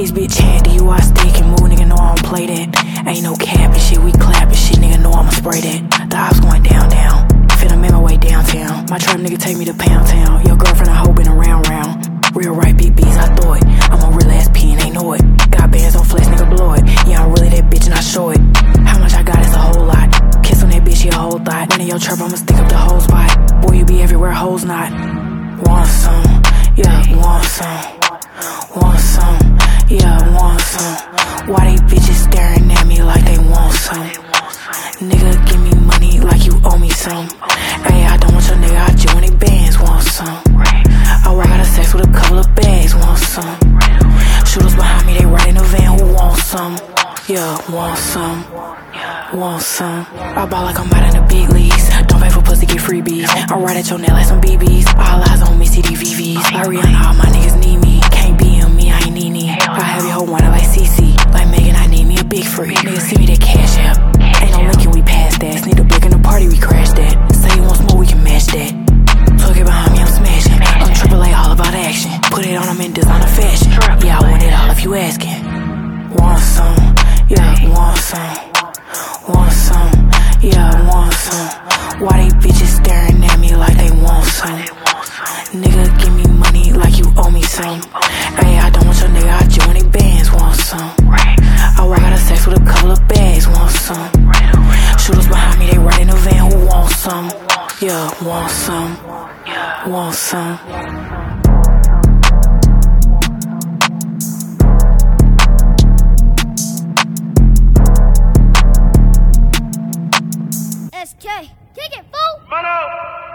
This bitch hand to you, I stick and move, nigga know I don't play that. Ain't no cap and shit, we clapping shit, nigga know I'ma spray that. The ops going down, down. Finna make my way downtown. My trap nigga take me to Pound Town. Your girlfriend I hope been around round. Real right big B's, I throw it. I'm a real ass P and they know it. Got bands on flex, nigga blow it. Yeah, I'm really that bitch and I show it. How much I got is a whole lot. Kiss on that bitch, she a whole thought. Run in your trap, I'ma stick up the whole spot. Boy, you be everywhere, hoes not. Want some, yeah, want some. Want some, yeah, want some. Why they bitches staring at me like they want some? Nigga, give me money like you owe me some. Ayy, I don't want your nigga, I just want they bands, want some. I walk out of sex with a couple of bags, want some. Shooters behind me, they ride in the van, who want some? Yeah, want some. Want some. I ball like I'm out in the big leagues. Don't pay for pussy, get freebies. I ride at your neck like some BBs. All eyes on me, CDVVs. Like Rihanna, all my niggas need me. Can't be on me, I ain't need. I have your whole wanna like CC. Like Megan, I need me a big free. Niggas see me, that cash app. Ain't no linking, we pass that. Need a brick in the party, we crash that. Say you want smoke, we can match that. Talk it behind me, I'm smashing. I'm triple A, all about action. Put it on, I'm in designer fashion. Yeah, I want it all if you asking. Want some, yeah, want some. Want some, yeah, want some. Why they bitches staring at me like they want some? Nigga, give me money like you owe me some. Ayy, I don't want your nigga, I just want they bands, want some. I walk out of sex with a couple of bags, want some. Shooters behind me, they ride in the van, who want some? Yeah, want some. Want some. SK, kick it, fool! Mono!